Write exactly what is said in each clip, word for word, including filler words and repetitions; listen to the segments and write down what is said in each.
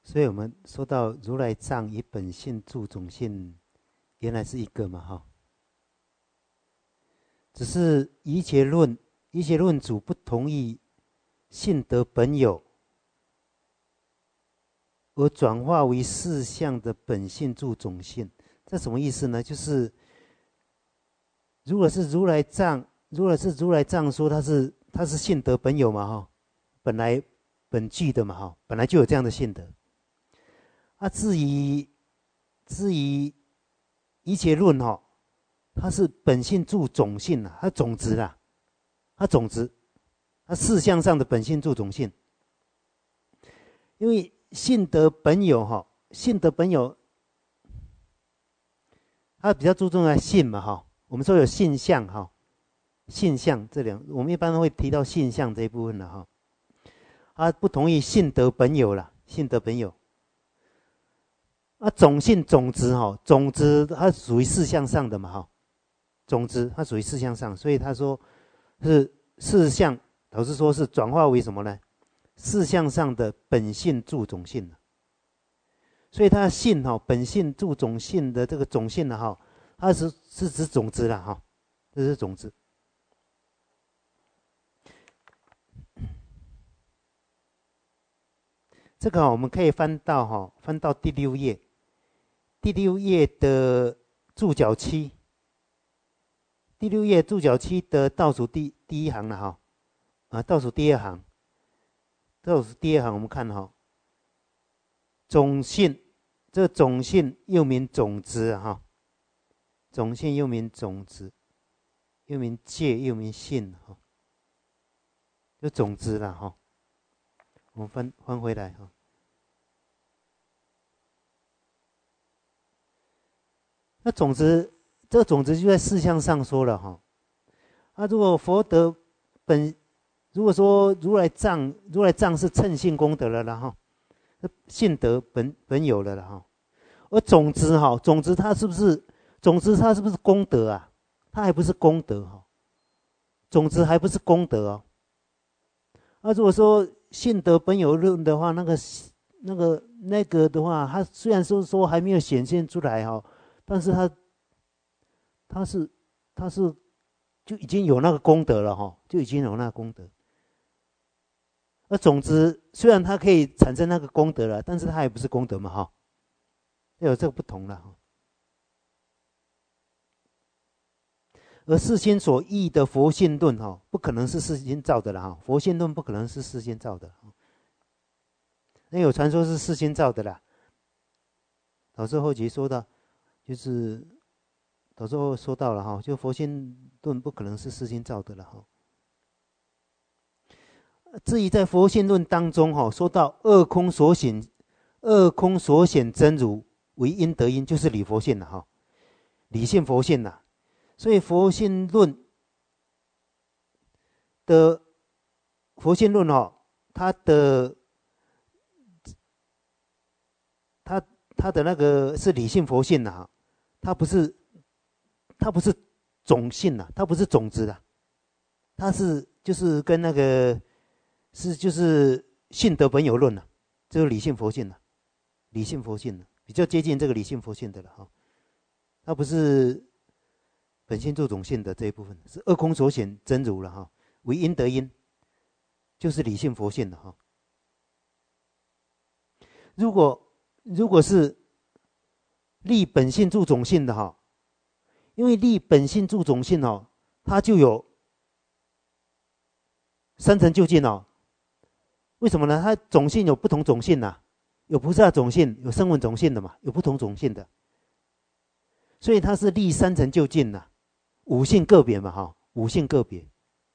所以我们说到如来藏以本性住种性，原来是一个嘛哈，只是一切论一切论主不同意性德本有，而转化为事相的本性住种性。这什么意思呢？就是如果是如来藏，如果是如来藏说它是它是性德本有嘛哈，本来本具的嘛哈，本来就有这样的性德。啊，至于至于一切论哈，它是本性住种性啊，它种子啦，它种子，它事相上的本性住种性。因为性德本有哈，性德本有，它比较注重在性嘛哈。我们说有性相哈，性相这两，我们一般会提到性相这一部分了哈。它不同意性德本有啦，性德本有。啊，种性种子哈，种子它属于事相上的嘛哈，种子它属于事相上，所以他说是事相，老师说是转化为什么呢？事相上的本性住种性，所以它性哈，本性住种性的这个种性呢哈，它是是指种子了哈，这是种子。这个我们可以翻到哈，翻到第六页。第六页的注脚七，第六页注脚七的倒数第第一行了哈，啊，倒数第二行，倒数第二行我们看哈，种性，这种性又名种子哈，种性又名种子，又名界，又名性哈，就种子了哈，我们翻翻回来哈。那种子，这个种子就在事相上说了哈。啊，如果佛德本，如果说如来藏，如来藏是称性功德了啦哈，性德本本有了了哈。而种子哈，种子它是不是种子它是不是功德啊？它还不是功德哈，种子还不是功德哦。啊，如果说性德本有论的话，那个那个那个的话，它虽然说说还没有显现出来哈。但是他，他是，他是，就已经有那个功德了哈，就已经有那个功德。而种子虽然它可以产生那个功德了，但是它也不是功德嘛哈，要有这个不同了哈。而世间所译的佛性论哈，不可能是世间造的了哈，佛性论不可能是世间造的。那有传说是世间造的啦。老师后期说到。就是到时候说到了哈，就佛性论不可能是世间造的了哈。至于在佛性论当中哈，说到二空所显，二空所显真如为因得因，就是理佛性了哈，理性佛性呐。所以佛性论的佛性论哈，它的它它的那个是理性佛性的哈。它不是，它不是种性呐，它不是种子的，它是就是跟那个是就是性德本有论呐，这个理性佛性呐，理性佛性的比较接近这个理性佛性的了哈，它不是本性住种性的这一部分，是二空所显真如了哈，为因得因，就是理性佛性的哈。如果如果是立本性住种性的哈，因为立本性住种性哦，它就有三层究竟哦。为什么呢？它种性有不同种性呐、啊，有菩萨种性，有声闻种性的嘛，有不同种性的，所以它是立三层究竟呐、啊，五性个别嘛哈，五性个别，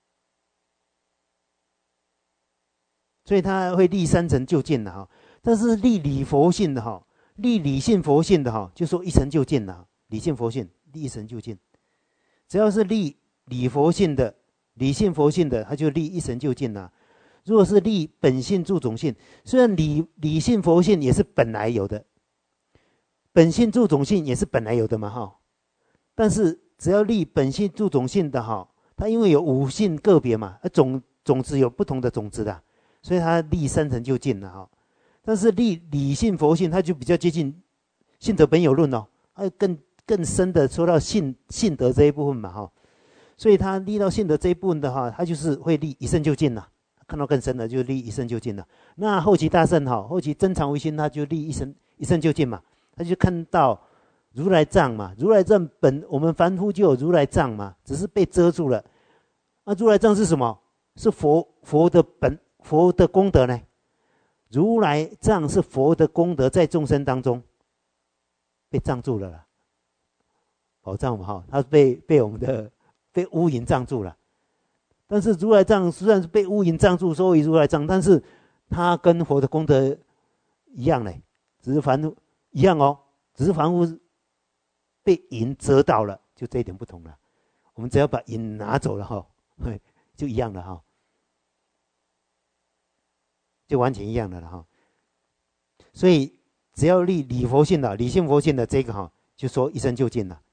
所以它会立三层究竟的哈。但是立理佛性的哈。立理性佛性的哈，就说一层就尽了。理性佛性立一层就尽，只要是立理佛性的、理性佛性的，他就立一层就尽了。如果是立本性住种性，虽然理理性佛性也是本来有的，本性住种性也是本来有的嘛哈，但是只要立本性住种性的哈，它因为有五性个别嘛，种种子有不同的种子的，所以它立三层就尽了哈。 但是立理性佛性，它就比较接近性德本有论哦，它更更深的说到性性德这一部分嘛哈、哦，所以他立到性德这一部分的话，他就是会立一圣究竟了。看到更深的就立一圣究竟了。那后期大圣哈，后期真常唯心他就立一圣一圣究竟嘛，他就看到如来藏嘛，如来藏本我们凡夫就有如来藏嘛，只是被遮住了。那如来藏是什么？是佛佛的本佛的功德呢？如来藏是佛的功德，在众生当中被障住了啦，宝藏嘛哈，它被被我们的被乌云障住了。但是如来藏虽然是被乌云障住，所以如来藏，但是它跟佛的功德一样嘞，只是凡夫一样哦，只是凡夫被云遮到了，就这一点不同了。我们只要把云拿走了哈，就一样了哈，就完全一样的了哈。所以只要立理佛性的、理性佛性的这个哈，就说一生就尽了，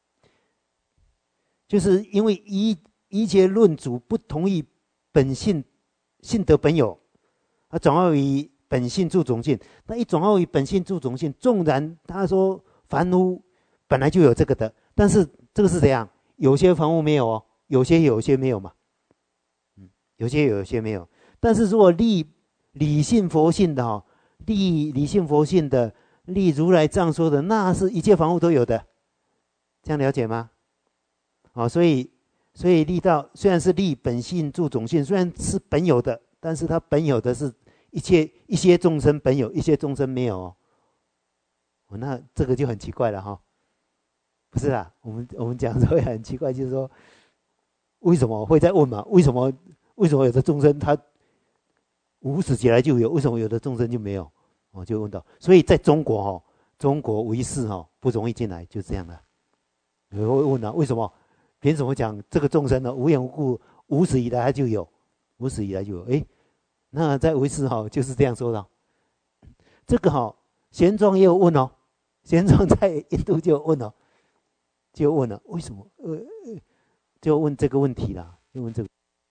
就是因为一。一切论主不同意本性性德本有，他转化为本性助种性。那一转化为本性助种性，纵然他说凡夫本来就有这个的，但是这个是怎样？有些凡夫没有哦，有些有些没有嘛，嗯，有些有，有些没有。但是如果立理性佛性的哈、哦，立理性佛性的，立如来藏说的，那是一切凡夫都有的，这样了解吗？好、哦，所以。所以立到虽然是立本性助种性，虽然是本有的，但是它本有的是一切一些众生本有，一些众生没有哦。哦那这个就很奇怪了哈、哦。不是啊，我们我们讲说也很奇怪，就是说为什么会在问嘛？为什么为什么有的众生他无始劫来就有，为什么有的众生就没有？哦，就问到，所以在中国哈、哦，中国唯识哈不容易进来，就这样的。有人会问啊，为什么？凭什么讲这个众生呢？无缘无故，无始以来他就有，无始以来就有。哎，那在唯识哈就是这样说的。这个哈，玄奘也有问哦，玄奘在印度就有问哦，就问了为什么？呃，就问这个问题啦，就问这个，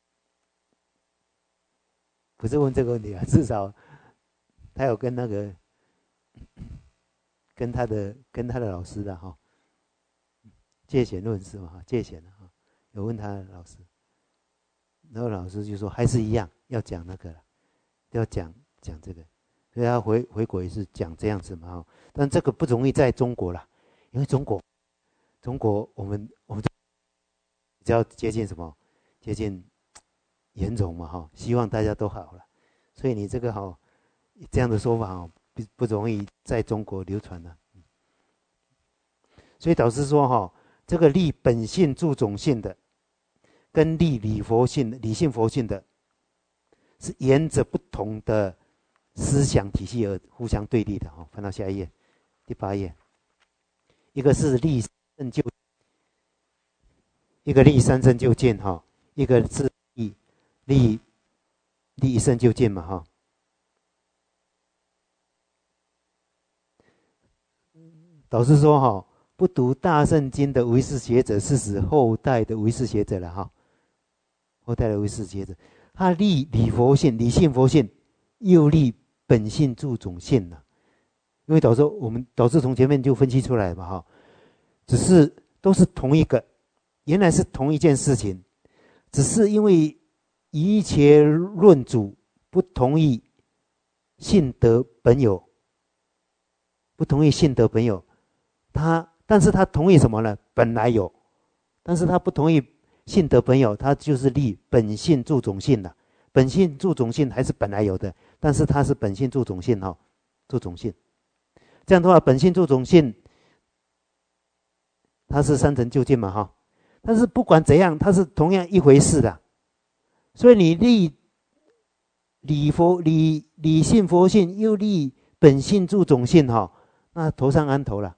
不是问这个问题啊，至少他有跟那个，跟他的跟他的老师的哈。戒显论是嘛？戒显的哈，有问他的老师，然后老师就说还是一样要讲那个了，要讲讲这个，所以他回回国也是讲这样子嘛哈。但这个不容易在中国啦，因为中国中国我们我们比较接近什么？接近严总嘛哈，希望大家都好了，所以你这个哈这样的说法哈不不容易在中国流传了。所以导师说哈。这个立本性助种性的，跟立理佛性、理性佛性的，是沿着不同的思想体系而互相对立的。哈，翻到下一页，第八页，一个是立圣就，一个立三圣就见哈，一个是立立立一圣就见嘛哈。导师说哈。不读大圣经的唯识学者，是指后代的唯识学者了哈。后代的唯识学者，他立理佛性、理性佛性，又立本性助种性了。因为导致我们导致从前面就分析出来嘛哈，只是都是同一个，原来是同一件事情，只是因为一切论主不同意性德本有，不同意性德本有，他。但是他同意什么呢？本来有，但是他不同意性德本有，他就是立本性助种性的。本性助种性还是本来有的，但是他是本性助种性哈、哦，助种性。这样的话，本性助种性，它是三乘究竟嘛哈。但是不管怎样，它是同样一回事的。所以你立理佛理理性佛性，又立本性助种性哈、哦，那头上安头了。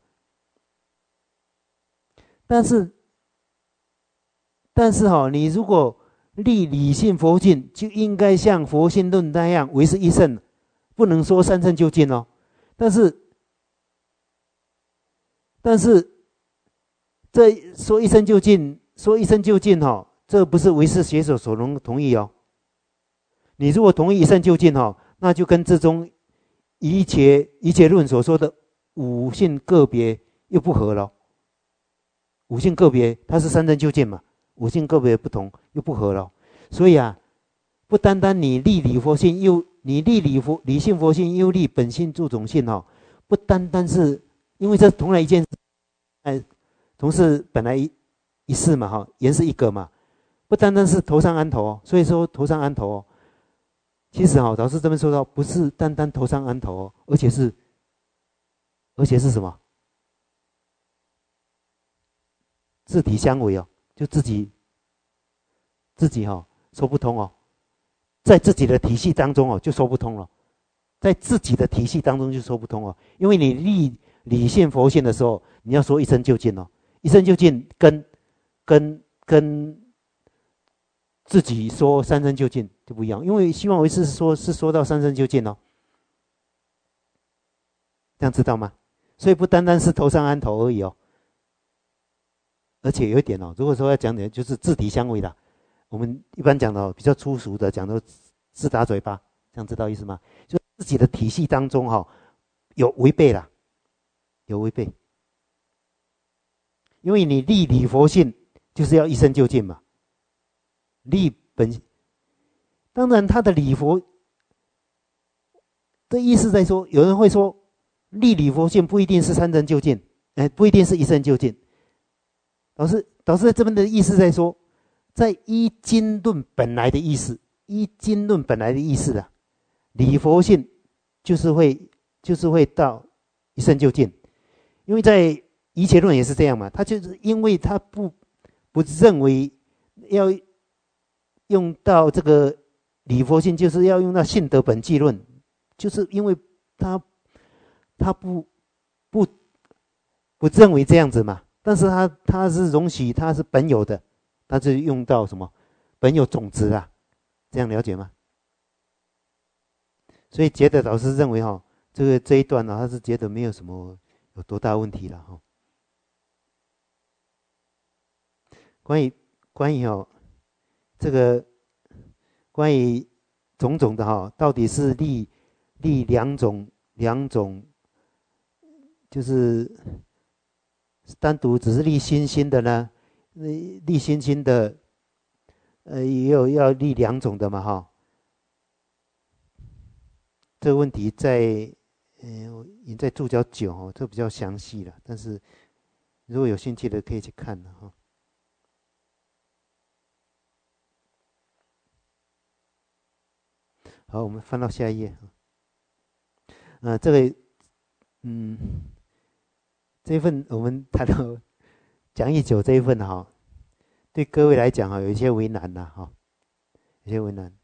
但是，但是哈、哦，你如果立理性佛性，就应该像佛性论那样唯是一圣，不能说三圣究竟哦。但是，但是这说一生究竟，说一生究竟哈、哦，这不是唯识学者所能同意哦。你如果同意一生究竟哈、哦，那就跟智宗一切一切论所说的五性个别又不合了。五性个别它是三真究竟嘛，五性个别不同又不合了。所以啊，不单单你立理佛性，又你立理佛理性佛性，又立本性住种性哈，不单单是因为这同样一件事，哎，同是本来一一事嘛哈，言是一个嘛，不单单是头上安头哦，所以说头上安头哦，其实哈，导师这边说到，不是单单头上安头哦，而且是，而且是什么？自体相违哦，就自己自己哈、哦、说不通哦，在自己的体系当中哦就说不通了，在自己的体系当中就说不通哦，因为你立理性佛性的时候，你要说一生究竟哦，一生究竟跟跟跟自己说三生究竟就不一样，因为希望为师说是说到三生究竟哦，这样知道吗？所以不单单是头上安头而已哦。而且有一点哦，如果说要讲点，就是自体相违的，我们一般讲的、哦、比较粗俗的讲的自打嘴巴，这样知道意思吗？就自己的体系当中哈、哦、有违背啦，有违背，因为你立理佛性就是要一生究竟嘛，立本，当然他的理佛的意思在说，有人会说立理佛性不一定是三真究竟，哎，不一定是一生究竟。导师，导师在这边的意思在说，在依经论本来的意思，依经论本来的意思啊，理佛性就是会就是会到一生究竟，因为在一切论也是这样嘛，他就是因为他不不认为要用到这个理佛性，就是要用到性德本纪论，就是因为他他不不不认为这样子嘛。但是他他是容许他是本有的，他是用到什么本有种子啊，这样了解吗？所以觉得老师认为哈、哦，这个这一段呢、啊，他是觉得没有什么有多大问题了哈、哦。关于关于哦这个关于种种的哈、哦，到底是立立两种两种，就是单独只是立心心的呢，立心心的，呃，也有要立两种的嘛哈。这个问题在，呃，已在注脚九哦，这比较详细了。但是如果有兴趣的可以去看的哈。好，我们翻到下一页。呃，这个，嗯。这一份我们谈到讲义九这一份哈，对各位来讲哈有一些为难呐哈，有些为难。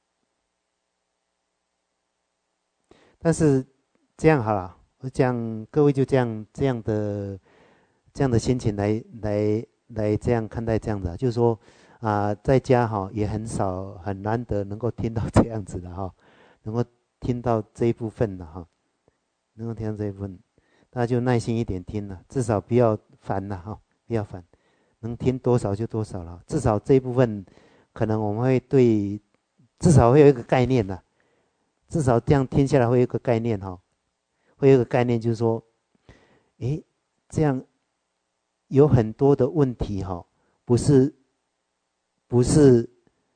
但是这样好了，我讲各位就这样这样的这样的心情来来来这样看待这样的，就是说啊、呃，在家哈也很少很难得能够听到这样子的哈，能够听到这一部分的哈，能够听到这一部分。那就耐心一点听了，至少不要烦了哈，不要烦，能听多少就多少了。至少这一部分，可能我们会对，至少会有一个概念的，至少这样听下来会有一个概念哈，会有一个概念就是说，诶，这样有很多的问题哈，不是不是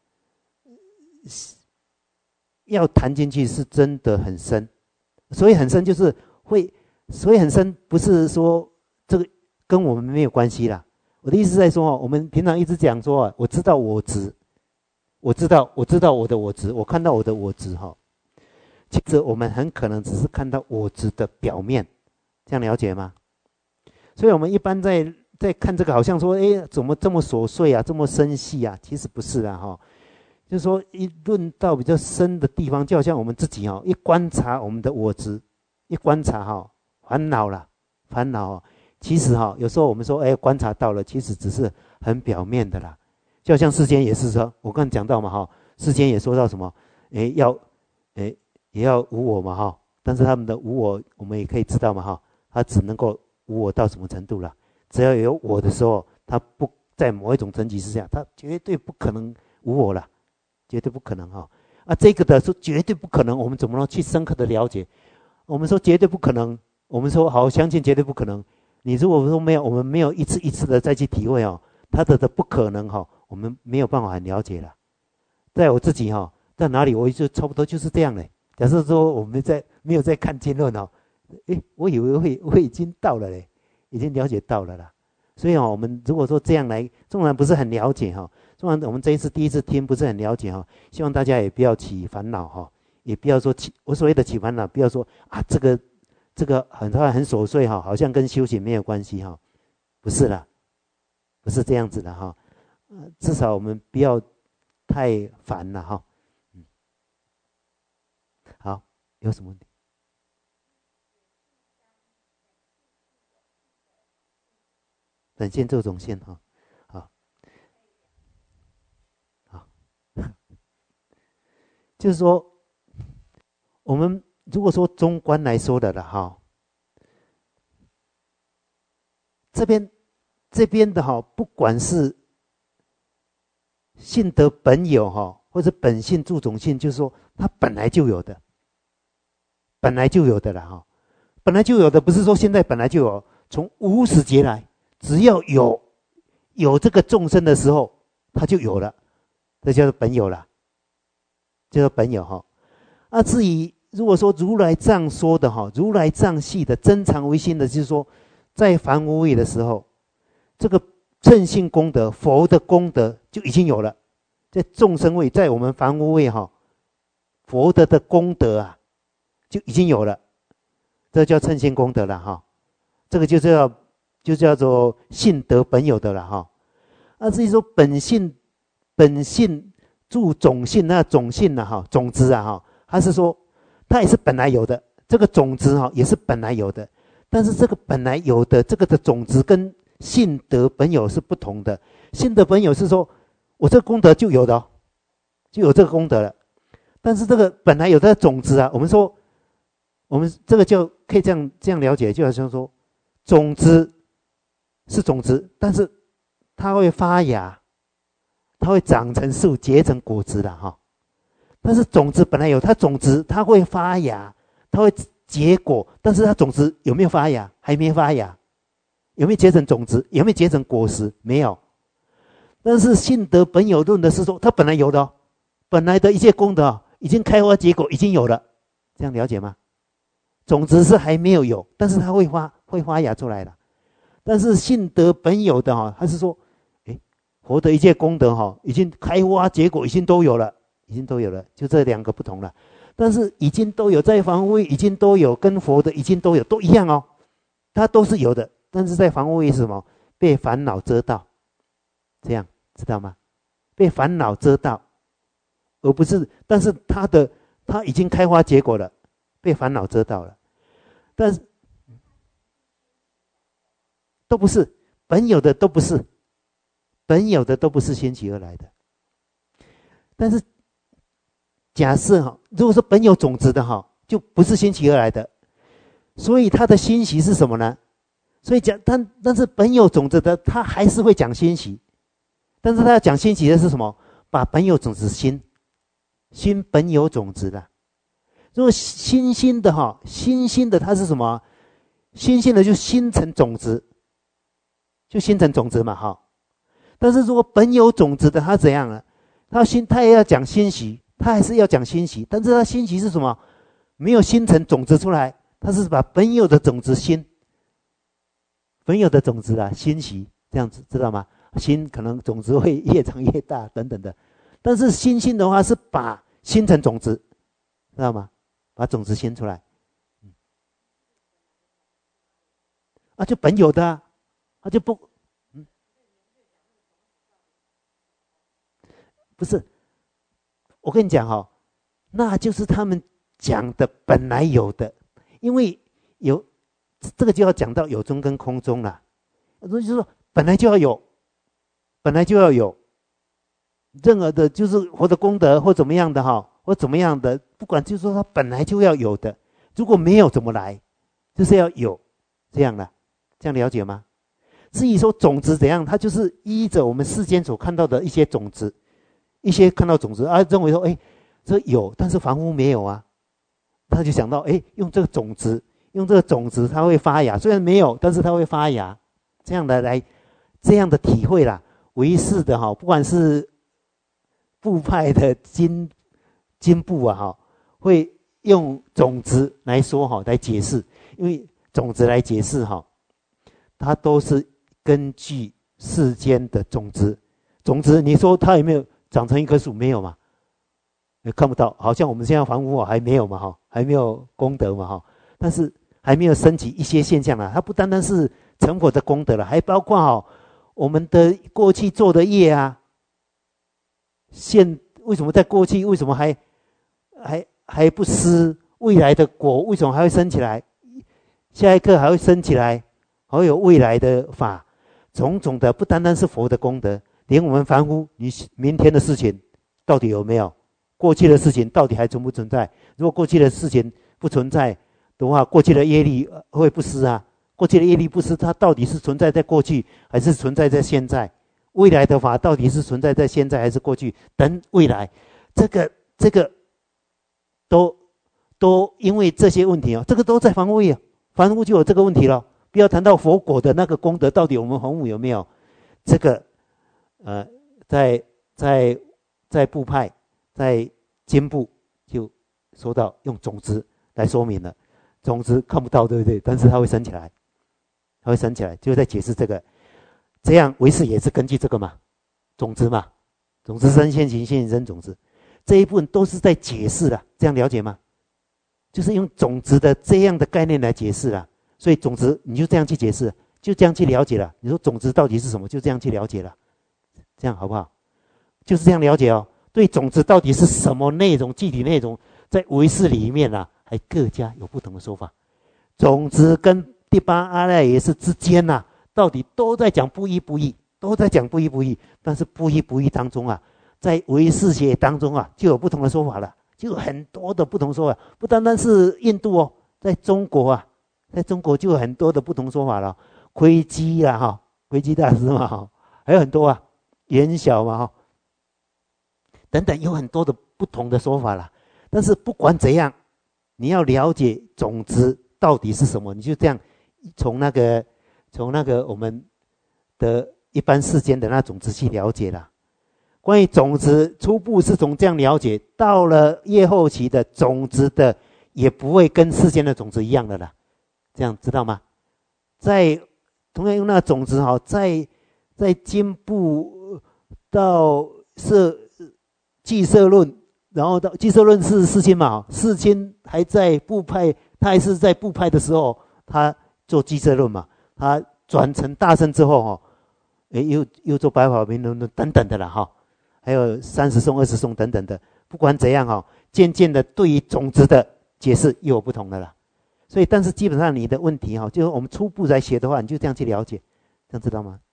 要谈进去是真的很深，所以很深就是会。所以很深，不是说这个跟我们没有关系啦。我的意思在说，我们平常一直讲说，我知道我执，我知道我知道我的我执，我看到我的我执哈。其实我们很可能只是看到我执的表面，这样了解吗？所以我们一般在在看这个，好像说，哎，怎么这么琐碎啊，这么深细啊？其实不是啊哈。就是说，一论到比较深的地方，就好像我们自己哈，一观察我们的我执，一观察哈。烦恼了，烦恼、哦，其实哈、哦，有时候我们说，哎，观察到了，其实只是很表面的啦。就好像世间也是说，我刚才讲到嘛哈，世间也说到什么，哎，要，哎，也要无我嘛哈。但是他们的无我，我们也可以知道嘛哈，他只能够无我到什么程度了？只要有我的时候，他不在某一种层级之下，他绝对不可能无我了，绝对不可能哈。啊，这个的是绝对不可能，我们怎么能去深刻的了解？ 我们说绝对不可能，我们说好相信绝对不可能。你如果说没有，我们没有一次一次的再去体会哦，它的的不可能哈、哦，我们没有办法很了解了。在我自己哈、哦，在哪里我就差不多就是这样嘞。假设说我们在没有在看经论哦，诶，我以为会我已经到了嘞，已经了解到了啦。所以哦，我们如果说这样来，纵然不是很了解哈、哦，纵然我们这一次第一次听不是很了解哈、哦，希望大家也不要起烦恼哈、哦，也不要说起我所谓的起烦恼，不要说啊这个这个很很琐碎哈、哦，好像跟修行没有关系哈、哦，不是啦，不是这样子的哈、哦，至少我们不要太烦了哈、哦。嗯，好，有什么问题？本性这种性哈，好，好，就是说，我们如果说中观来说的了哈，这边这边的哈，不管是性德本有哈，或者本性助种性，就是说它本来就有的，本来就有的了哈，本来就有的，不是说现在本来就有，从无始劫来。只要有有这个众生的时候，它就有了，这叫做本有了，叫做本有哈。啊，至于如果说如来藏说的哈，如来藏系的真常唯心的，就是说，在凡无位的时候，这个称性功德、佛的功德就已经有了，在众生位，在我们凡无位哈，佛的的功德啊，就已经有了，这叫称性功德了哈。这个就叫。就叫做性德本有的了哈，啊，至于说本性，本性助种性，那种性呢哈，种子啊哈，它是说它也是本来有的，这个种子哈也是本来有的，但是这个本来有的这个的种子跟性德本有是不同的，性德本有是说我这个功德就有的哦，就有这个功德了，但是这个本来有的种子啊，我们说我们这个就可以这样这样了解，就好像说种子。是种子，但是它会发芽，它会长成树，结成果子的哈。但是种子本来有，它种子它会发芽，它会结果，但是它种子有没有发芽？还没发芽。有没有结成种子？有没有结成果实？没有。但是性德本有论的是说，它本来有的、哦，本来的一切功德、哦、已经开花结果，已经有了，这样了解吗？种子是还没有有，但是它会发，会发芽出来了。但是性德本有的哈，他是说，哎，佛的一切功德哈，已经开花结果，已经都有了，已经都有了，就这两个不同了。但是已经都有，在凡夫已经都有，跟佛的已经都有，都一样哦，它都是有的。但是在凡夫是什么？被烦恼遮到，这样知道吗？被烦恼遮到，而不是，但是它的它已经开花结果了，被烦恼遮到了，但是。都不是本有的，都不是本有的，都不是兴起而来的。但是假设哈，如果说本有种子的哈，就不是兴起而来的，所以它的欣喜是什么呢？所以讲，但但是本有种子的，他还是会讲欣喜，但是他要讲欣喜的是什么？把本有种子心，心本有种子的。如果新兴的哈，新兴的它是什么？新兴的就新成种子。就新成种子嘛，哈。但是如果本有种子的，他怎样呢？他心，他也要讲欣喜，他还是要讲欣喜，但是他欣喜是什么？没有新成种子出来，他是把本有的种子新，本有的种子啊，欣喜这样子，知道吗？心可能种子会越长越大等等的，但是新兴的话是把新成种子，知道吗？把种子新出来，嗯，啊，就本有的啊。他就不，嗯，不是，我跟你讲哈、哦，那就是他们讲的本来有的，因为有这个就要讲到有中跟空中了，就是说本来就要有，本来就要有，任何的就是佛的功德或怎么样的哈，或怎么样的，不管就是说它本来就要有的，如果没有怎么来，就是要有，这样的，这样了解吗？至于说种子怎样，它就是依着我们世间所看到的一些种子，一些看到种子啊，认为说，哎，这有，但是凡夫没有啊，他他就想到，哎，用这个种子，用这个种子它会发芽，虽然没有，但是它会发芽，这样的来这样的体会啦。唯识的哈，不管是部派的经经部啊哈，会用种子来说哈，来解释，因为种子来解释哈，它都是根据世间的种子。种子，你说它有没有长成一棵树？没有嘛，也看不到。好像我们现在房屋还没有嘛哈，还没有功德嘛哈，但是还没有升起一些现象了。它不单单是成佛的功德了，还包括哈我们的过去做的业啊。现为什么在过去为什么还还还不失？未来的果为什么还会升起来？下一刻还会升起来，还会有未来的法，种种的不单单是佛的功德，连我们凡夫，你明天的事情到底有没有？过去的事情到底还存不存在？如果过去的事情不存在的话，过去的业力会不失啊？过去的业力不失，它到底是存在在过去，还是存在在现在？未来的法到底是存在在现在还是过去？等未来，这个这个都都因为这些问题啊，这个都在防卫啊，凡夫就有这个问题了。不要谈到佛果的那个功德，到底我们弘武有没有？这个呃，在在在部派，在经部就说到用种子来说明了，种子看不到，对不对？但是它会升起来，它会升起来，就在解释这个。这样唯识也是根据这个嘛，种子嘛，种子生现行，现行生种子，这一部分都是在解释的，这样了解吗？就是用种子的这样的概念来解释了，所以种子你就这样去解释，就这样去了解了。你说种子到底是什么，就这样去了解了，这样好不好？就是这样了解哦。对种子到底是什么内容，具体内容，在唯识里面啊，还各家有不同的说法。种子跟第八阿赖耶识之间呐、啊。到底都在讲不一不异，都在讲不一不异，但是不一不异当中啊，在唯识学当中啊，就有不同的说法了，就有很多的不同说法，不单单是印度哦，在中国啊，在中国就有很多的不同说法了，窥基啦哈，窥基大师嘛哈，还有很多啊，元晓嘛哈，等等，有很多的不同的说法了。但是不管怎样，你要了解种子到底是什么，你就这样从那个。从那个我们的一般世间的那种子去了解了。关于种子，初步是从这样了解，到了越后期的种子的也不会跟世间的种子一样的了，这样知道吗？在同样用那种子哈，在在经部到摄俱摄论，然后到俱摄论是世亲嘛，世亲还在部派，他还是在部派的时候，他做俱摄论嘛。他转成大乘之后哈，诶，又又做白法明论等等的了哈，还有三十颂、二十颂等等的。不管怎样哈，渐渐的对于种子的解释又有不同的了。所以，但是基本上你的问题哈，就是我们初步来写的话，你就这样去了解，这样知道吗？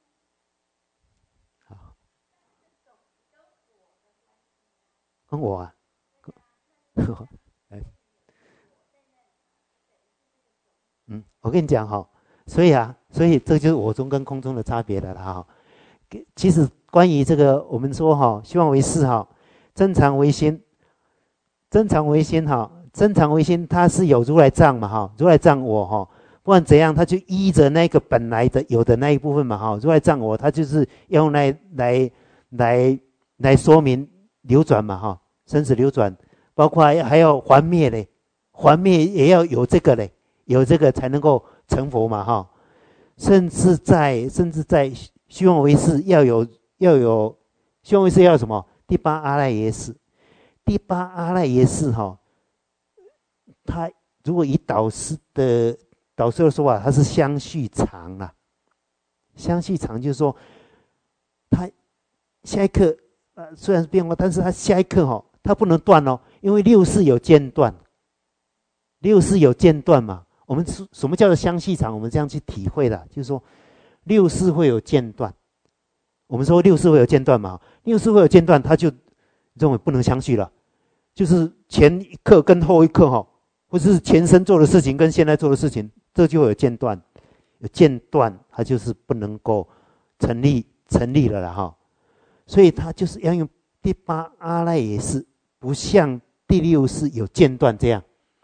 好，跟我啊，嗯，我跟你讲哈。所以啊，所以这就是我中跟空中的差别了哈。其实关于这个，我们说哈，希望为识哈，真常为心，真常为心哈，真常为心，它是有如来藏嘛哈，如来藏我哈，不管怎样，它就依着那个本来的有的那一部分嘛哈，如来藏我，它就是要用来来来来说明流转嘛哈，生死流转，包括还要还灭嘞，还灭也要有这个嘞，有这个才能够。成佛嘛哈，甚至在甚至在虚妄唯识要有要有虚妄唯识要有什么？第八阿赖耶识，第八阿赖耶识哈，他如果以导师的导师的说法，他是相续长啊，相续长就是说，他下一刻呃虽然是变化，但是他下一刻哈，他不能断哦，因为六识有间断，六识有间断嘛。我们什么叫做相续长？我们这样去体会的，就是说六识会有间断。我们说六识会有间断嘛，六识会有间断，他就认为不能相续了，就是前一刻跟后一刻哈，或者是前身做的事情跟现在做的事情，这就会有间断，有间断，它就是不能够成立成立了了哈。所以他就是要用第八阿赖耶识，不像第六识有间断这样。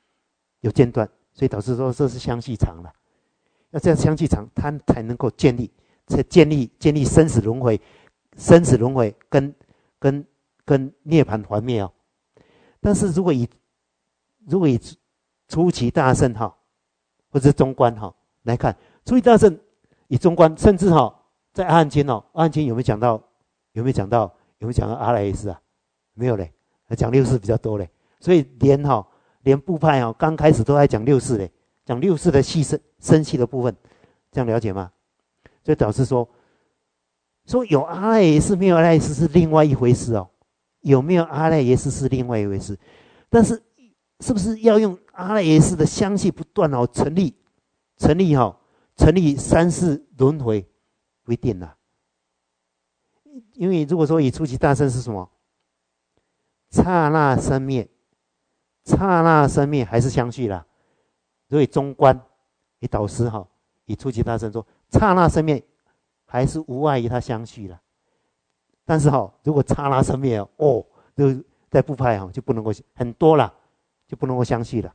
有间断，所以导致说这是相续长了。要这样相续长，它才能够建立，才建立建立生死轮回，生死轮回跟跟跟涅槃还灭哦。但是如果以如果以初期大圣哈，或者中观哈来看，初期大圣以中观，甚至哈在阿含经哦，阿含经有没有讲到？有没有讲到？有没有讲到阿赖耶识啊？没有嘞，讲六识比较多嘞。所以连哈连部派哈刚开始都在讲六识嘞，讲六识的细生生细的部分，这样了解吗？所以导致说，说有阿赖耶识没有阿赖耶识是另外一回事哦，有没有阿赖耶识是另外一回事，但是是不是要用阿赖耶识的相续不断哦成立，成立哈成立三世轮回不一定啦。因为如果说以初期大圣是什么？刹那生灭，刹那生灭还是相续啦。所以中观以导师哈，以初期大圣说，刹那生灭还是无碍于它相续了。但是哈，如果刹那生灭哦，就在部派哈就不能够很多了，就不能够相续了。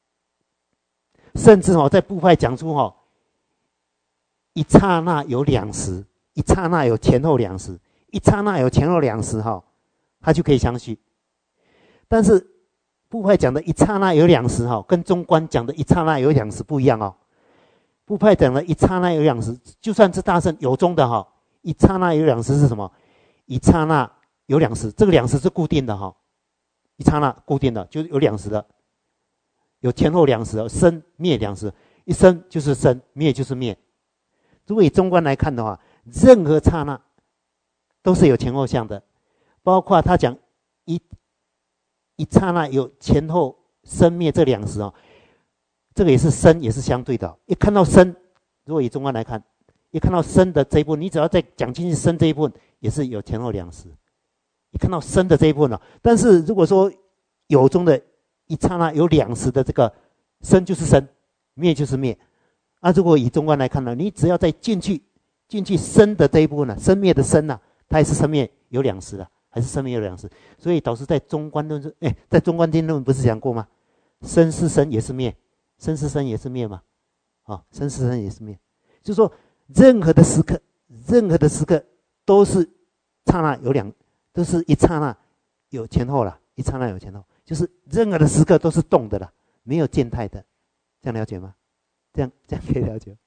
甚至哈在部派讲出哈，一刹那有两时，一刹那有前后两时。一刹那有前后两时哈，它就可以相续。但是部派讲的一刹那有两时哈，跟中观讲的一刹那有两时不一样哦。部派讲的一刹那有两时，就算是大圣有宗的哈，一刹那有两时是什么？一刹那有两时，这个两时是固定的哈，一刹那固定的就是有两时的，有前后两时，生灭两时，一生就是生，灭就是灭。如果以中观来看的话，任何刹那都是有前后相的，包括他讲一一刹那有前后生灭这两时哦，这个也是生也是相对的。一看到生，如果以中观来看，一看到生的这一部分，你只要再讲进去生这一部分，也是有前后两时。一看到生的这一部分哦，但是如果说有中的一刹那有两时的这个生就是生，灭就是灭。啊，如果以中观来看呢，你只要再进去进去生的这一部分呢，生灭的生呢。它也是生灭有两时的，还是生灭有两时，所以导致在中观论，哎，在中观经论不是讲过吗？生是生也是灭，生是生也是灭嘛，啊、哦，生是生也是灭，就是说任何的时刻，任何的时刻都是刹那有两，都是一刹那有前后了，一刹那有前后，就是任何的时刻都是动的了，没有静态的，这样了解吗？这样这样可以了解。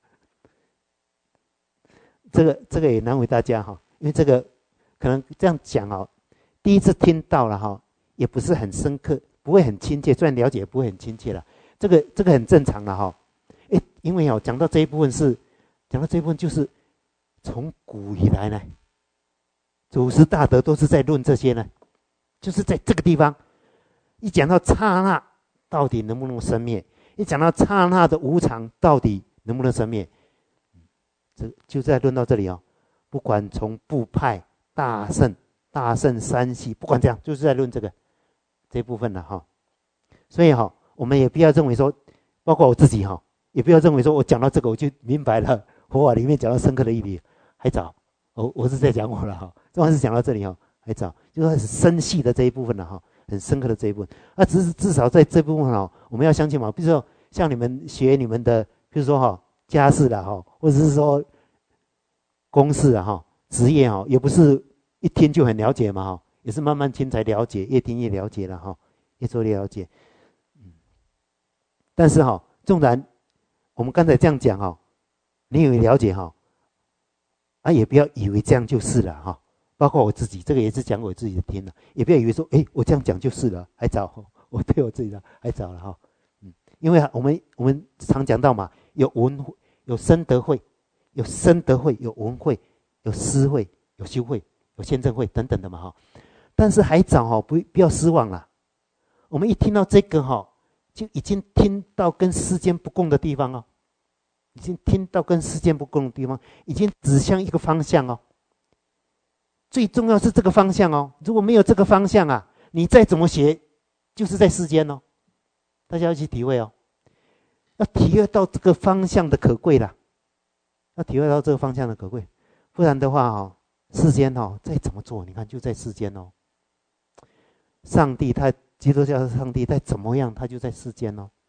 这个这个也难为大家哈。因为这个可能这样讲哦，第一次听到了哈，也不是很深刻，不会很亲切，虽然了解也不会很亲切了。这个这个很正常了哈。哎，因为哦，讲到这一部分是，讲到这一部分就是从古以来呢，祖师大德都是在论这些呢，就是在这个地方，一讲到刹那到底能不能生灭，一讲到刹那的无常到底能不能生灭，这就在论到这里哦。不管从部派、大圣、大圣三系，不管这样，就是在论这个这一部分了哈。所以哈，我们也不要认为说，包括我自己哈，也不要认为说我讲到这个我就明白了佛法里面讲到深刻的义理，还早。我我是在讲我了哈，这还是讲到这里哈，还早，就是很深细的这一部分了哈，很深刻的这一部分。那只是至少在这部分哈，我们要相信嘛。比如说像你们学你们的，比如说哈家事了哈，或者是说。公事啊哈，职业哈，也不是一听就很了解嘛哈，也是慢慢听才了解，越听越了解了哈，越做越了解。嗯，但是哈，纵然我们刚才这样讲哈，你以为了解哈，啊也不要以为这样就是了哈。包括我自己，这个也是讲我自己的听的，也不要以为说，哎，我这样讲就是了，还早，我对我自己的还早了哈。嗯，因为我们我们常讲到嘛，有文有深德会。有深德会，有文会，有思会，有修会，有宪政会等等的嘛哈。但是还早哈，不不要失望了。我们一听到这个哈，就已经听到跟世间不共的地方哦，已经听到跟世间不共的地方，已经指向一个方向哦。最重要是这个方向哦，如果没有这个方向啊，你再怎么学，就是在世间哦。大家要去体会哦，要体会到这个方向的可贵啦。要体会到这个方向的可贵，不然的话哦，世间哦再怎么做，你看就在世间哦。上帝他基督教的上帝再怎么样，他就在世间哦。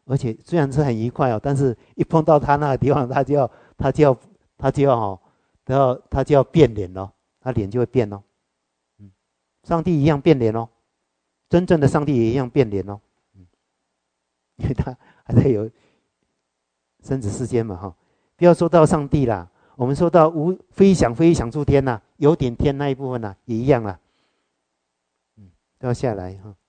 而且虽然是很愉快哦，但是一碰到他那个地方，他就要他就要他就要哦，然后他就要变脸了，他脸就会变哦。嗯，上帝一样变脸哦，真正的上帝也一样变脸哦。嗯，因为他还在有生死世间嘛哈，不要说到上帝啦，我们说到无飞翔飞翔出天呐，有点天那一部分呐，也一样啦。嗯，都要下来哈。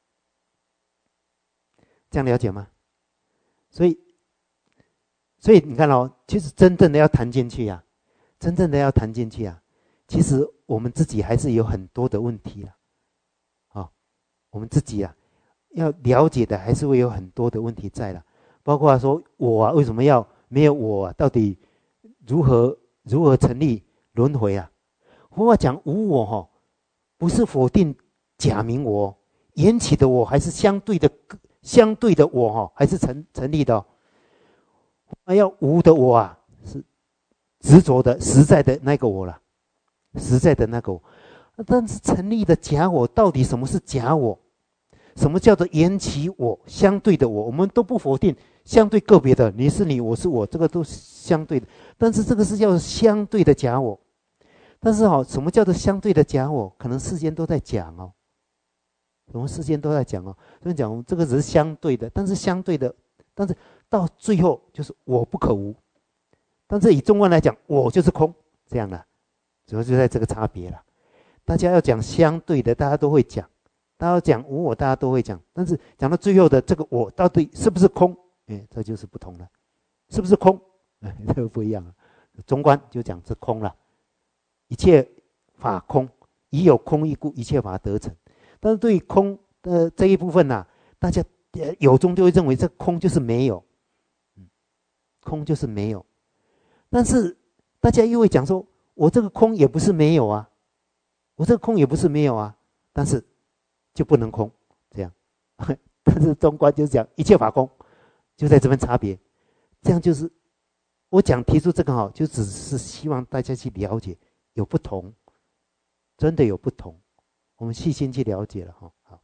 这样了解吗？所以，所以你看哦，其实真正的要谈进去啊，真正的要谈进去啊，其实我们自己还是有很多的问题啊，哦，我们自己啊，要了解的还是会有很多的问题在了，包括说我啊，为什么要没有我啊？到底如何如何成立轮回啊？佛法讲无我哈，不是否定假名我，缘起的我还是相对的。相对的我哈，还是成成立的、哦。要无的我啊，是执着的、实在的那个我了，实在的那个我。但是成立的假我，到底什么是假我？什么叫做缘起我？相对的我，我们都不否定相对个别的，你是你，我是我，这个都是相对的。但是这个是叫相对的假我。但是哈、哦，什么叫做相对的假我？可能世间都在讲哦。我们世间都在讲哦，所以讲这个只是相对的，但是相对的，但是到最后就是我不可无，但是以中观来讲，我就是空，这样的，主要就在这个差别了。大家要讲相对的，大家都会讲；大家要讲无我，大家都会讲。但是讲到最后的这个我到底是不是空？哎，这就是不同了，是不是空？哎，这个不一样了。中观就讲这空了，一切法空，以有空义故，一切法得成。但是对于空的这一部分呢、啊，大家有中就会认为这空就是没有，空就是没有。但是大家又会讲说，我这个空也不是没有啊，我这个空也不是没有啊，但是就不能空，这样。但是中观就是讲一切法空，就在这边差别。这样就是我讲提出这个哈，就只是希望大家去了解有不同，真的有不同。我们细心去了解了哈，好。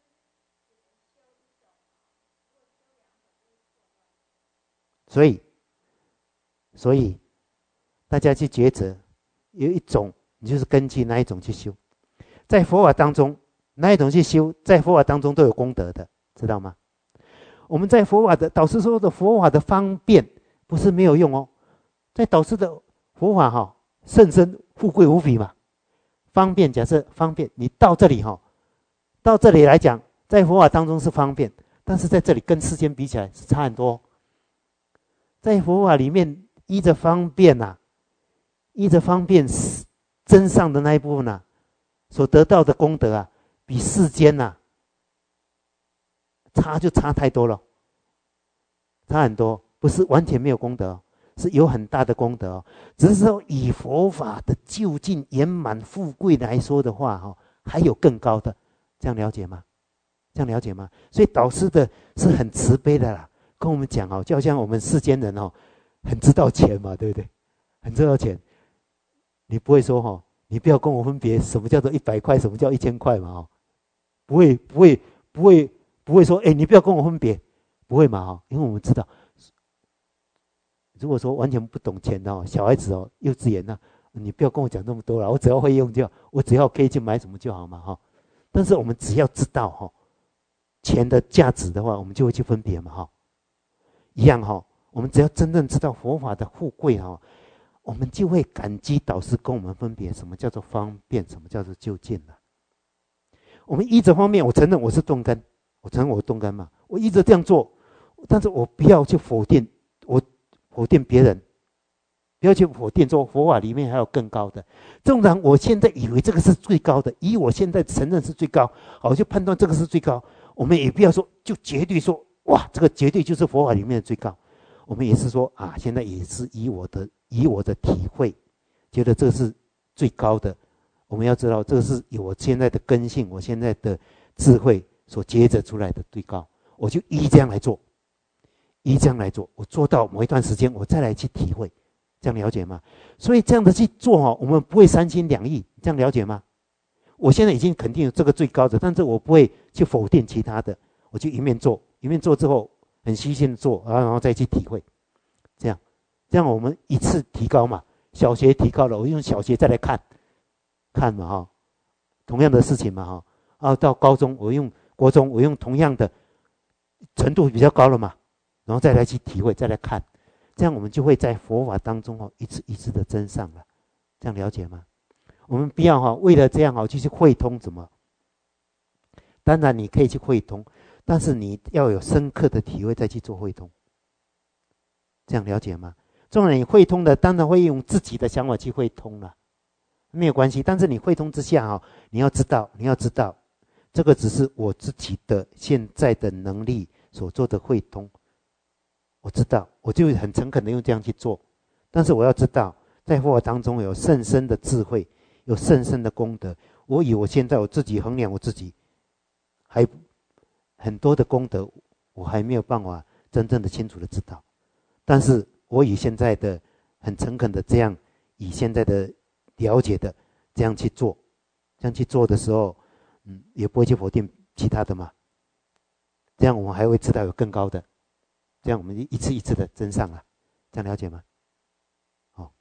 所以，所以大家去抉择，有一种你就是根据哪一种去修，在佛法当中哪一种去修，在佛法当中都有功德的，知道吗？我们在佛法的导师说的佛法的方便，不是没有用哦，在导师的佛法哈，甚深富贵无比嘛，方便，假设方便，你到这里哈。到这里来讲，在佛法当中是方便，但是在这里跟世间比起来是差很多。在佛法里面，依着方便呐、啊，依着方便真上的那一部分呐、啊，所得到的功德啊，比世间呐、啊、差就差太多了，差很多，不是完全没有功德，是有很大的功德哦。只是说以佛法的究竟圆满富贵来说的话，哈，还有更高的。这样了解吗？这样了解吗？所以导师的是很慈悲的啦，跟我们讲哦，就好像我们世间人哦，很知道钱嘛，对不对？很知道钱，你不会说哦，你不要跟我分别什么叫做一百块，什么叫一千块嘛，哦，不会，不会，不会，不会说，哎，你不要跟我分别，不会嘛，哦，因为我们知道，如果说完全不懂钱的哦，小孩子哦，幼稚园呢、啊，你不要跟我讲那么多了，我只要会用就好，我只要可以去买什么就好嘛，哈、哦。但是我们只要知道哈，钱的价值的话，我们就会去分别嘛哈。一样哈，我们只要真正知道佛法的富贵哈，我们就会感激导师跟我们分别什么叫做方便，什么叫做究竟了。我们依着方面，我承认我是钝根，我承认我是钝根嘛，我依着这样做，但是我不要去否定，我否定别人。不要去否定说佛法里面还有更高的，纵然我现在以为这个是最高的，以我现在承认是最高，好就判断这个是最高，我们也不要说就绝对说哇这个绝对就是佛法里面的最高，我们也是说啊现在也是以我的以我的体会觉得这是最高的，我们要知道这个是以我现在的根性，我现在的智慧所结着出来的最高，我就依这样来做，依这样来做，我做到某一段时间我再来去体会。这样了解吗？所以这样的去做哈，我们不会三心两意，这样了解吗？我现在已经肯定这个最高的，但是我不会去否定其他的，我就一面做，一面做之后， 很细心的做，然后再去体会，这样，这样我们一次提高嘛。小学提高了，我用小学再来看，看嘛哈，同样的事情嘛哈，啊到高中我用国中我用同样的程度比较高了嘛，然后再来去体会，再来看，这样我们就会在佛法当中哦一次一次的增上了，这样了解吗？我们不要哈为了这样哈就去汇通怎么？当然你可以去汇通，但是你要有深刻的体会再去做汇通，这样了解吗？纵然你汇通的，当然会用自己的想法去汇通了，没有关系。但是你汇通之下哈，你要知道，你要知道，这个只是我自己的现在的能力所做的汇通。我知道，我就很诚恳的用这样去做。但是我要知道，在佛法当中有甚深的智慧，有甚深的功德。我以我现在我自己衡量我自己，还很多的功德，我还没有办法真正的清楚的知道。但是我以现在的很诚恳的这样，以现在的了解的这样去做，这样去做的时候，嗯，也不会去否定其他的嘛。这样我们还会知道有更高的，这样我们一次一次的增上了，这样了解吗？好，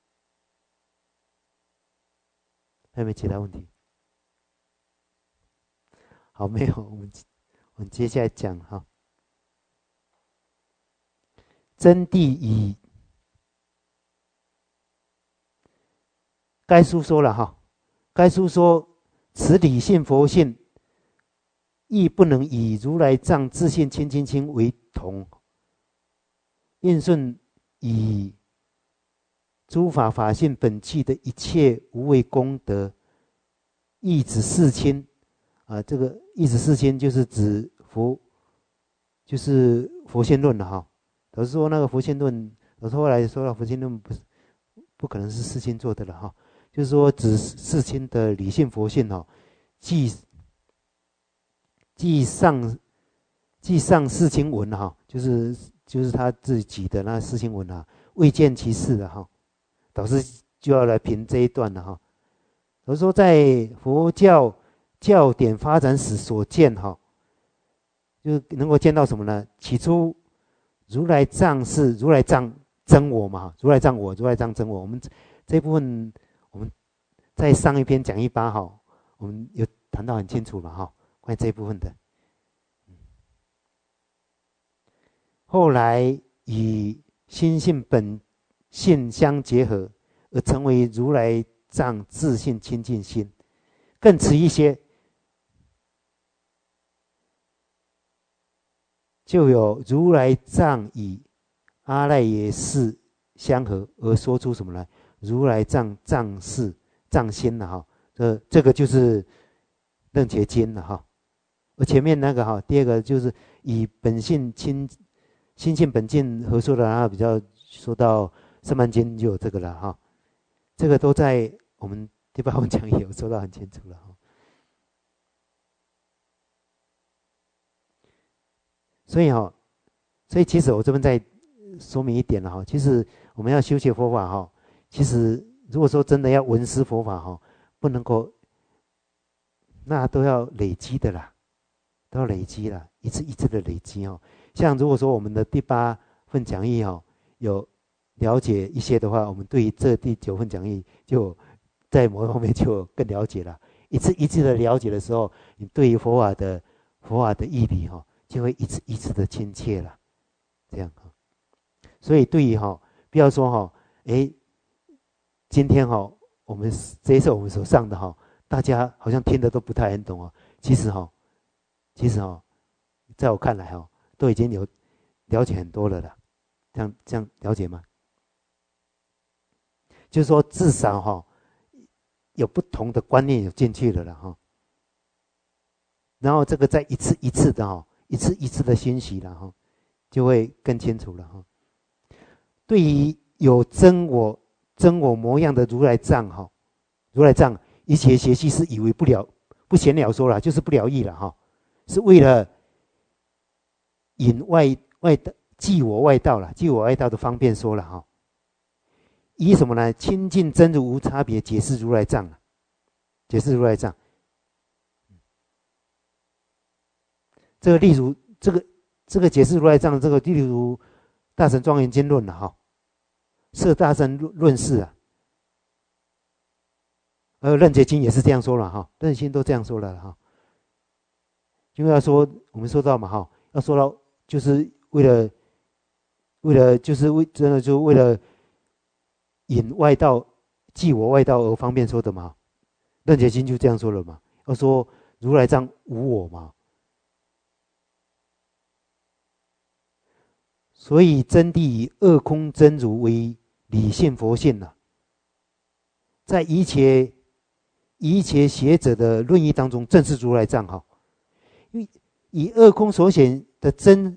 还有没有其他问题？好，没有，我们我们接下来讲哈。真谛以该书说了哈，该书说此理性佛性，亦不能以如来藏自性清净心为同。应顺以诸法法性本具的一切无畏功德，意指世亲啊，这个意指世亲就是指佛，就是佛性论了哈。老师说那个佛性论，老师后来说了佛性论不是不可能是世亲做的了哈，就是说指世亲的理性佛性哦，即即上即上世亲文哈，就是就是他自己的那世亲文啊，未见其事的哈。导师就要来评这一段了哈。老师说在佛教教典发展史所见哈，就能够见到什么呢？起初如来藏是如来藏真我嘛，如来藏我，如来藏真我。我们这部分我们在上一篇讲义八哈，我们有谈到很清楚了哈，关于这一部分的。后来以心性本性相结合，而成为如来藏自性清净心。更迟一些，就有如来藏以阿赖耶识相合而说出什么来？如来藏藏识藏心了哈，这这个就是楞伽经了哈。而前面那个哈，第二个就是以本性清心性本净合说的，然后比较说到圣曼经就有这个了哈。这个都在我们第八文讲义有说到很清楚了哈。所以哈，所以其实我这边再说明一点了哈，其实我们要修学佛法哈，其实如果说真的要闻思佛法哈，不能够，那都要累积的啦，都要累积啦，一次一次的累积哈。像如果说我们的第八份讲义哈有了解一些的话，我们对于这第九份讲义就在某一方面就更了解了。一次一次的了解的时候，你对于佛法的佛法的义理哈，就会一次一次的亲切了，这样哈。所以对于哈，不要说哈，哎，今天哈，我们这一次我们所上的哈，大家好像听得都不太很懂啊。其实哈，其实哈，在我看来哈，都已经有了解很多了啦。这样这样了解吗？就是说至少哈，有不同的观念有进去了啦哈。然后这个再一次一次的哈，一次一次的欣喜了哈，就会更清楚了哈。对于有真我真我模样的如来藏哈，如来藏一切邪气是以为不了不显了说了，就是不了义了哈，是为了引外外的即我外道了，即我外道的方便说了哈。以什么呢？清净真如无差别解释如来藏，解释如来藏。这个例如这个这个解释如来藏的这个，例如《大乘庄严经论》了哈，《摄大乘论释》啊，呃，《楞伽经》也是这样说了哈，《楞伽经》都这样说了哈。因为要说，我们说到嘛哈，要说到就是为了，为了就是为真的就为了引外道、即我外道而方便说的嘛，《楞伽经》就这样说了嘛，要说如来藏无我嘛。所以真谛以二空真如为理性佛性啊，在一切一切学者的论义当中，正是如来藏哈。因为以二空所显的真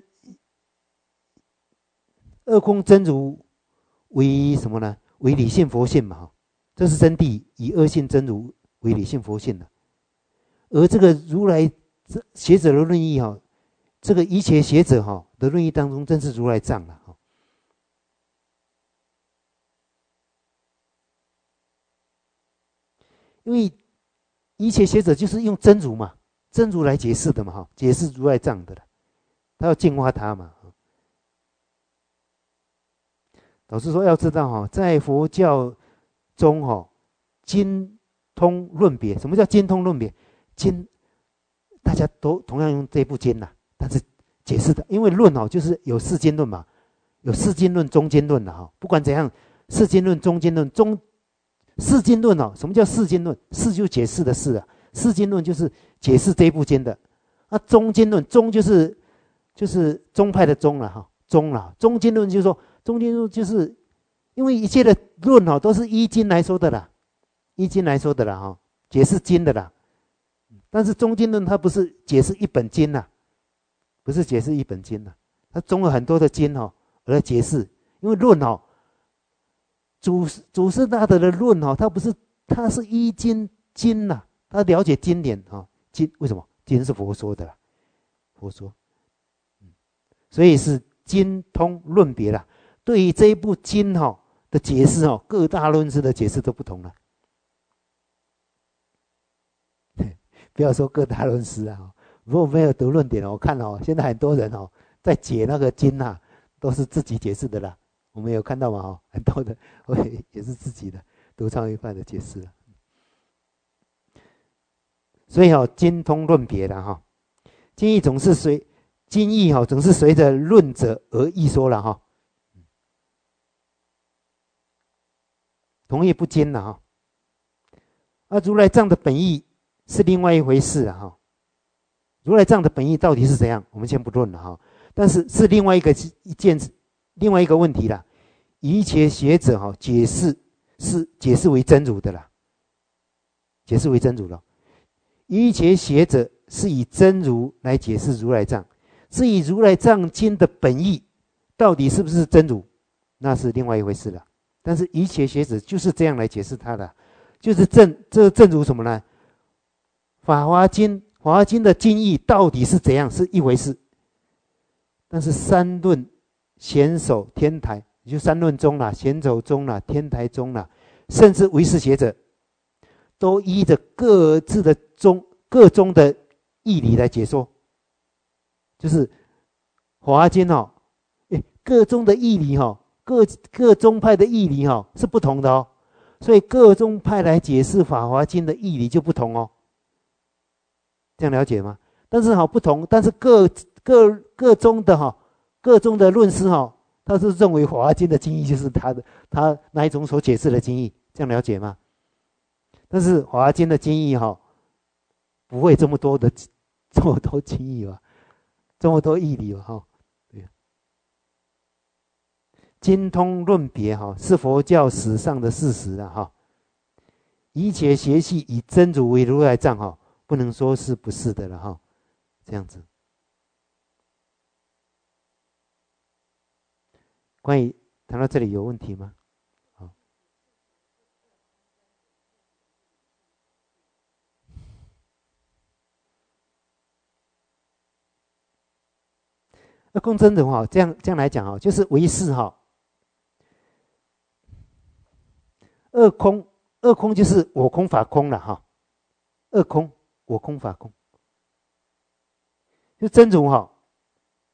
二空真如为什么呢？为理性佛性嘛哈，这是真谛以二性真如为理性佛性的。而这个如来学者的论义哈，这个一切学者哈的论义当中，正是如来藏了哈。因为一切学者就是用真如嘛，真如来解释的嘛哈，解释如来藏的了，他要净化它嘛。老师说要知道哈，在佛教中哈，经通论别，什么叫经通论别？经大家都同样用这部经呐，但是解释的，因为论哦，就是有四经论嘛，有四经论、中经论的哈。不管怎样，四经论、中经论、中四经论哦，什么叫四经论？四就解释的四啊，四经论就是解释这部经的。那中经论，中就是就是宗派的宗了哈，宗了。中经论就是说，中经论就是因为一切的论哦，都是依经来说的啦，依经来说的啦哈，解释经的啦。但是中经论它不是解释一本经呐、啊，不是解释一本经呐、啊，它中了很多的经哦，而来解释。因为论哦，祖祖师大德的论哦，它不是，它是依经经呐、啊，他了解经典啊、哦，经为什么？经是佛说的啦，佛说，所以是经通论别啦。对于这一部经哈、哦、的解释哦，各大论师的解释都不同了。不要说各大论师啊，如果没有读论点，我看哦，现在很多人哦在解那个经啊，都是自己解释的啦。我们有看到嘛？哦，很多的也是自己的独创一派的解释。所以哦，经通论别的哈，经义总是随经义哈，总是随着论者而异说了哈。同意不经了哈。而如来藏的本意是另外一回事啊哈。如来藏的本意到底是怎样？我们先不论了哈。但是是另外一个一件另外一个问题啦。一切学者哈解释是解释为真如的啦，解释为真如了。一切学者是以真如来解释如来藏，至于如来藏经的本意到底是不是真如，那是另外一回事了。但是一切学者就是这样来解释它的，就是正这正如什么呢？法华经，法华经的经义到底是怎样是一回事，但是三论显首天台，也就三论中啦、显首中啦、天台中啦，甚至唯识学者，都依着各自的宗各宗的义理来解说。就是法华经哦，各宗的义理哈，各各宗派的义理哈是不同的哦，所以各宗派来解释法华经的义理就不同哦。这样了解吗？但是哈不同，但是各各各宗的哈各宗的论师哈，他是认为法华经的经义就是他的他那一种所解释的经义，这样了解吗？但是法华经的经义哈不会这么多的这么多经义吧，这么多义理吧哈。经通论别哈是佛教史上的事实啊哈，一切学系以真如为如来藏哈，不能说是不是的了哈，这样子。关于谈到这里有问题吗？好，那共真如哈，这样这样来讲哈，就是唯识哈。二空，二空就是我空法空了哈。二空，我空法空，就真如哈。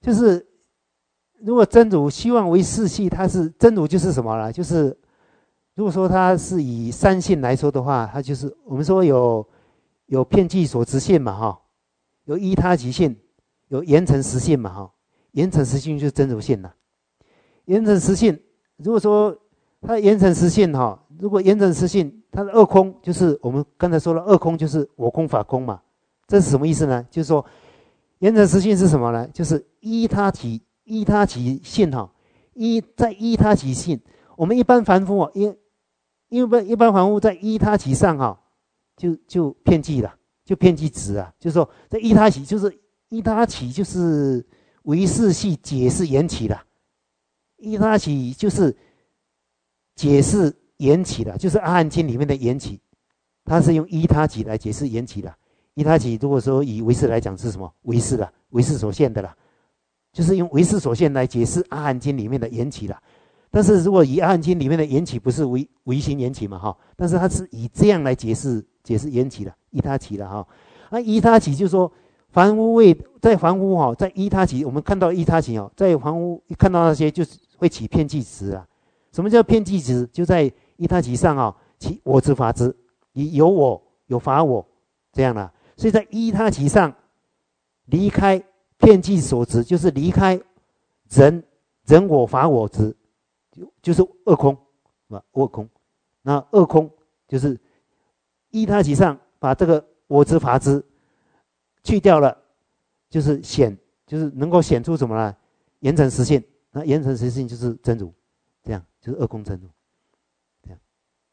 就是如果真如希望为四系，它是真如就是什么呢？就是如果说它是以三性来说的话，它就是我们说有有遍计所执性嘛，哈，有依他即性，有言成实性嘛，哈，言成实性就是真如性了。言成实性，如果说它言成实性哈，如果言成实性，它的二空就是我们刚才说了，二空就是我空法空嘛，这是什么意思呢？就是说言成实性是什么呢？就是依他即依他即性哈，依在依他即性。我们一般凡夫啊，因因为一般凡夫在依他即上哈，就就偏计了，就偏计执啊，就是说在依他即就是依他起就是唯识系解释缘起了，依他起就是解释缘起了，就是阿含经里面的缘起，它是用依他起来解释缘起的。依他起如果说以唯识来讲是什么？唯识了，唯识所现的了，就是用唯识所现来解释阿含经里面的缘起了。但是如果以阿含经里面的缘起不是唯唯心缘起嘛哈，但是它是以这样来解释解释缘起的，依他起了哈。那依他起就是说凡夫为在凡夫哈，在依他起我们看到依他起哦，在凡夫看到那些就是会起偏计执啊。什么叫偏计执？就在依他起上啊，起我执法执，以有我有法我这样啦。所以在依他起上离开偏计所执，就是离开人人我法我执，就就是二空，是吧？二空，那二空就是依他起上把这个我执法执去掉了，就是显，就是能够显出什么呢？言成实性。那言成实性就是真如，这样就是二空真如，这样。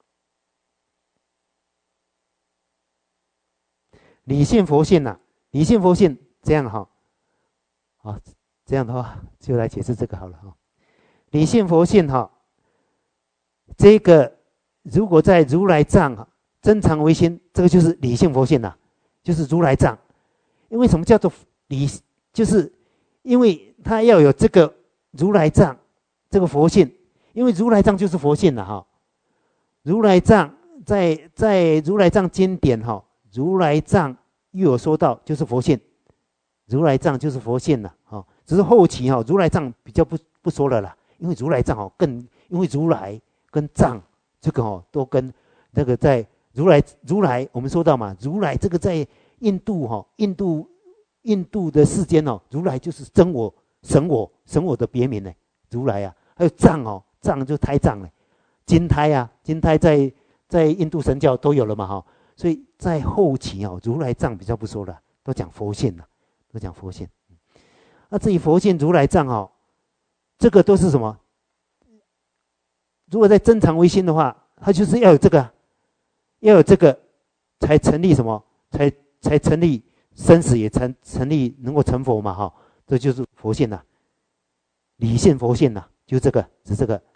理性佛性呐、啊，理性佛性这样哈，啊，这样的话就来解释这个好了哈。理性佛性哈，这个如果在如来藏哈，真常唯心，这个就是理性佛性呐、啊，就是如来藏。因为什么叫做理？就是因为它要有这个如来藏，这个佛性，因为如来藏就是佛性了哈。如来藏在在如来藏经典哈，如来藏又有说到就是佛性，如来藏就是佛性了哈。只是后期哈，如来藏比较不不说了啦，因为如来藏哦更，因为如来跟藏这个哦都跟那个在如来如来我们说到嘛，如来这个在印度哈，印度印度的世间哦，如来就是真我、神我、神我的别名呢，如来啊，还有藏哦，藏就胎藏呢，金胎啊，金胎在在印度神教都有了嘛哈，所以在后期哦，如来藏比较不说了，都讲佛性了，都讲佛性。那至于佛性如来藏哦，这个都是什么？如果在真常唯心的话，它就是要有这个，要有这个才成立什么？才才成立生死也成成立能够成佛嘛哈，这就是佛性呐，理性佛性呐，就这个是这个。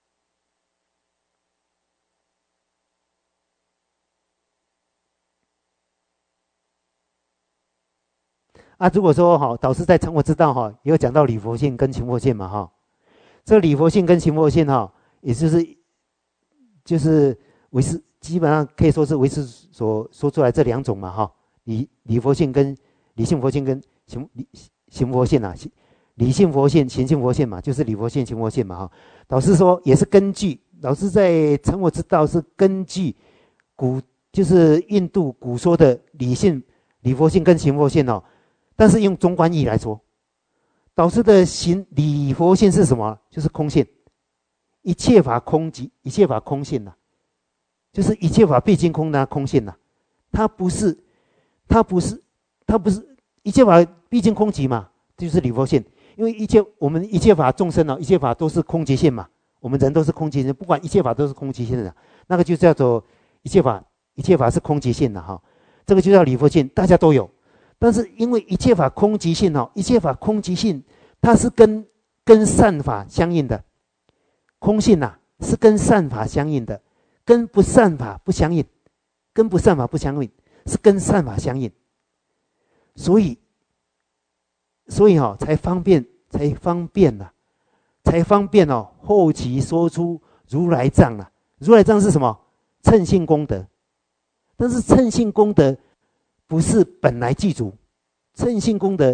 啊，如果说哈，导师在成佛之道哈，也有讲到理佛性跟情佛性嘛哈，这个理佛性跟情佛性哈，也就是就是唯识基本上可以说是唯识所说出来这两种嘛哈。理理佛性跟理性佛性跟行理行佛性啊，理性佛性、行性佛性嘛，就是理佛性、行佛性嘛哈。导师说也是根据，导师在成佛之道是根据古就是印度古说的理性、理佛性跟行佛性哦，但是用中观义来说，导师的行理佛性是什么？就是空性，一切法空即一切法空性呐、啊，就是一切法毕竟空的空性呐、啊，它不是。它不是，它不是一切法毕竟空寂嘛，就是理佛性。因为一切我们一切法众生啊，一切法都是空寂性嘛，我们人都是空寂性，不管一切法都是空寂性的，那个就叫做一切法，一切法是空寂性的哈，这个就叫理佛性，大家都有。但是因为一切法空寂性哦，一切法空寂性，它是跟跟善法相应的，空性呐、啊、是跟善法相应的，跟不善法不相应，跟不善法不相应。是跟善法相应，所以，所以哈、哦、才方便，才方便了、啊，才方便哦。后期说出如来藏了、啊，如来藏是什么？称性功德，但是称性功德不是本来具足，称性功德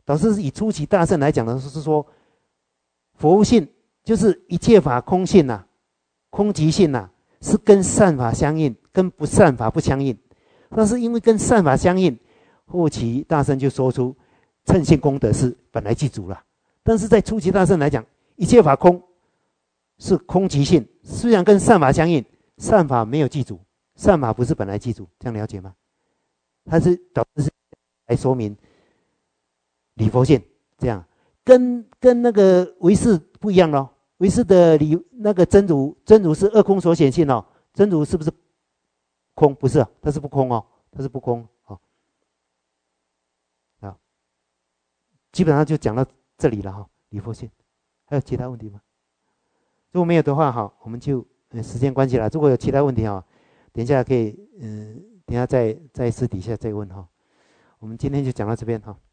导师以初期大圣来讲的是说，佛无性就是一切法空性呐、啊，空即性呐、啊，是跟善法相应，跟不善法不相应。但是因为跟善法相应，后期大圣就说出称性功德是本来具足了。但是在初期大圣来讲，一切法空是空即性，虽然跟善法相应，善法没有具足，善法不是本来具足，这样了解吗？它是导致是来说明理佛性，这样跟跟那个唯识不一样咯。唯识的理那个真如，真如是二空所显性哦，真如是不是空？不是，它是不空哦，它是不空哦。好，基本上就讲到这里了哈、哦，理佛性。还有其他问题吗？如果没有的话哈，我们就呃时间关系了。如果有其他问题哈，等一下可以嗯、呃，等一下再在私底下再问哈。我们今天就讲到这边哈。